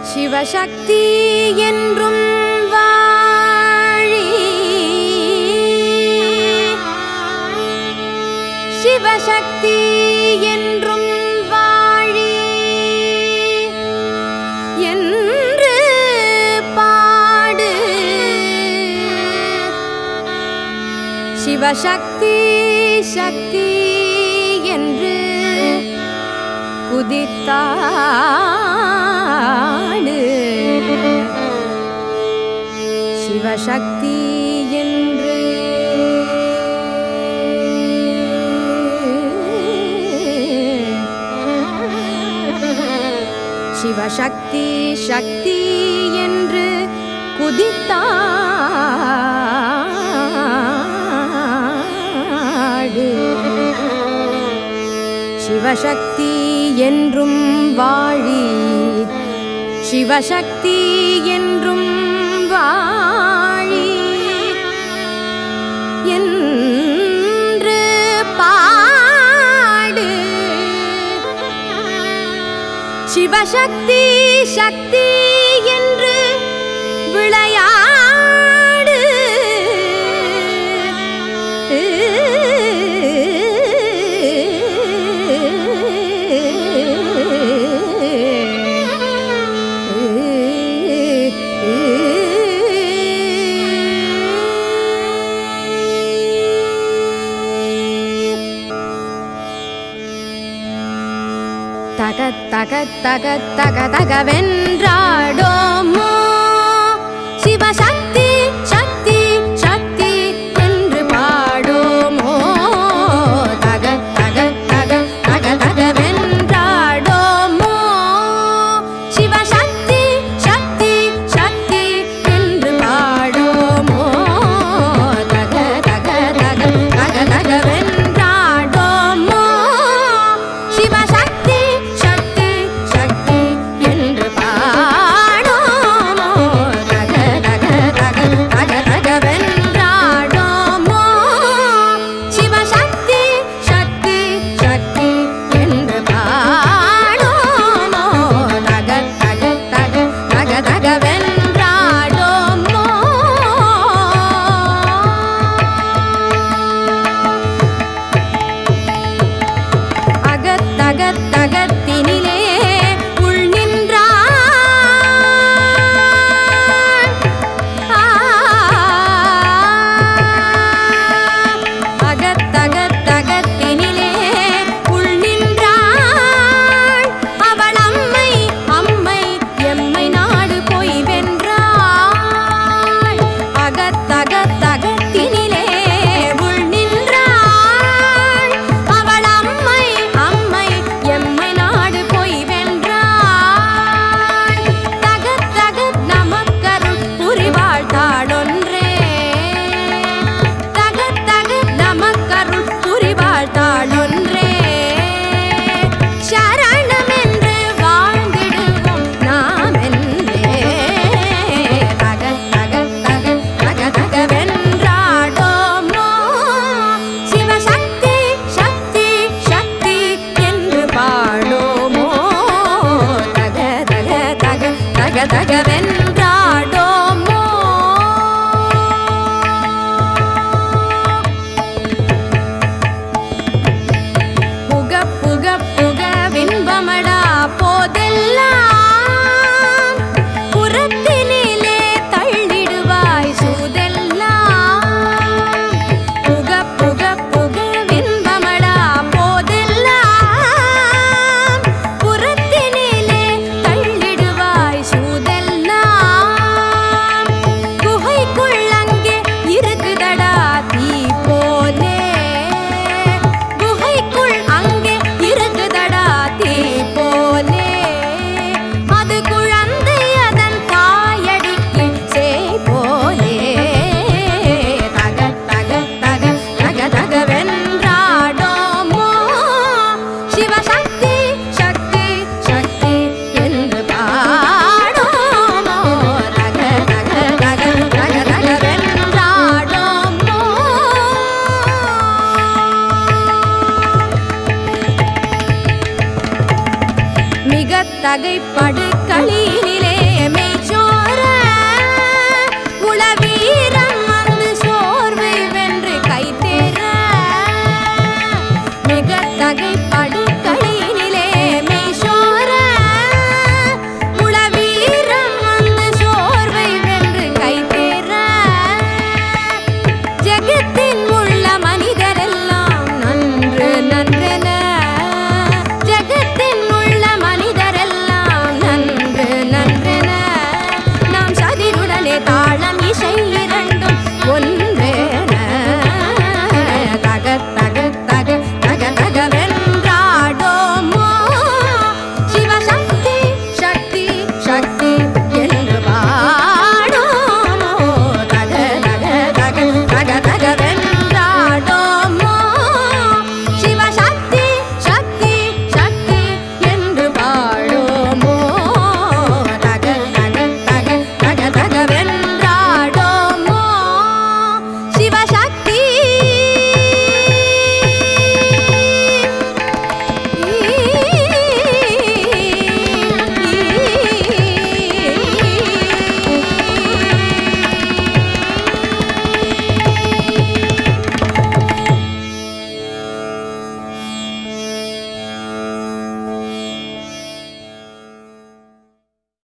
சிவசக்தி என்றும் வாழி, சிவசக்தி என்றும் வாழி என்று பாடு. சிவசக்தி சக்தி என்று குதித்தாடு. சிவசக்தி என்று சிவசக்தி சக்தி என்று குதித்தாடு. சிவசக்தி என்றும் வாழி, சிவசக்தி என்றும் வாழி என்று பாடு. சிவசக்தி சக்தி என்று விளையாடு. தக தக தக தக தகவென்றாடோமோ சிவசக்தி சக்தி சக்தி என்று பாடோமோ. தக தக தக தக தகவென்றாடோமோ சிவசக்தி சக்தி சக்தி என்று பாடோமோ. தக தக தக தக தகவென்றாடோமோ சிவசக்தி சக்தி சக்தி என்று பாடோமோ. தக தக தக தக தகவென்றாடோமோ சிவசக்தி சக்தி சக்தி என்று பாடோமோ. தக தக தக தக தகவென்றாடோமோ. அகத்தகத்தகத்தினிலே உள் நின்றான். அகத்தகத்தகத்தினிலே உள் நின்றாள். அவள் அம்மை அம்மை எம்மை நாடு போய் வென்றாள். அகத்தகத்தகத்தினிலே உள் நின்றாள். அவள் அம்மை அம்மை எம்மை நாடு போய் வென்றாள். தகத் தகத் நமக்கருள் புரிவாள் தாளொன்றே. தகத் தகத் நமக்கருள் புரிவாள் தாளொன்றே. சரணமென்று வாழ்ந்திடுவோம் நாம் என்றே. தகத் தகத் தகத் தக தகவென்றாடோமோ சிவசக்தி சக்தி சக்தி என்று பாடோமோ. தக தக தக தக தகவென்றாடோமோ. புக புக புக வின்பமடா போதெல்லாம் புறத்தினிலே தள்ளிடுவாய் சூதெல்லாம். புக புக புக வின்பமடா போதெல்லாம் புறத்தினிலே தள்ளிடுவாய் சூதெல்லாம். குகைக்குள் அங்கே இருக்குதடா தீ போலே. குகைக்குள் அங்கே இருக்குதடா தீ போலே. அது குழந்தை அதன் தாயடிக்கு சேய் போலே. தக தக தக தக தகவென்றாடோமோ சிவசக்தி சக்தி சக்தி என்று பாடோமோ. தக தக தக தக தகவென்றாடோமோ. மிகத் தகைப்படு களியினிலே வகைப்படு